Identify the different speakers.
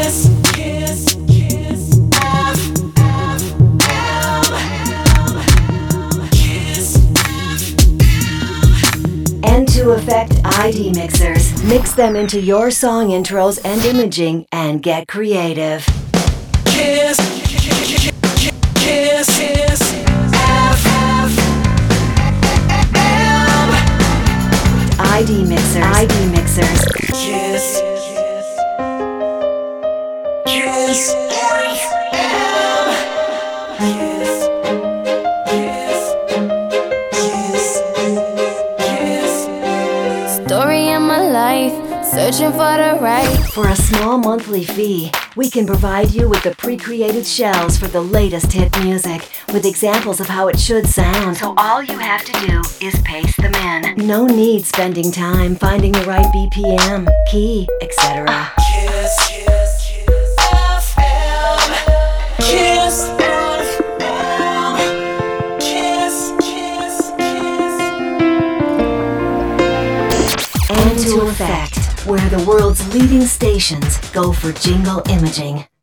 Speaker 1: N2Effect ID mixers. Mix them into your song intros and imaging and get creative.
Speaker 2: Kiss, kiss, kiss, F, M.
Speaker 1: ID mixers. ID mixers.
Speaker 2: Kiss, kiss, F, M. Kiss, kiss, kiss.
Speaker 3: Story of my life, searching for the right.
Speaker 1: For a small monthly fee, we can provide you with the pre-created shells for the latest hit music, with examples of how it should sound. So all you have to do is paste them in. No need spending time finding the right BPM, key, etc.
Speaker 2: Kiss, F, M. Kiss, F, M. Kiss, kiss, kiss.
Speaker 1: N2Effect, where the world's leading stations go for jingle imaging.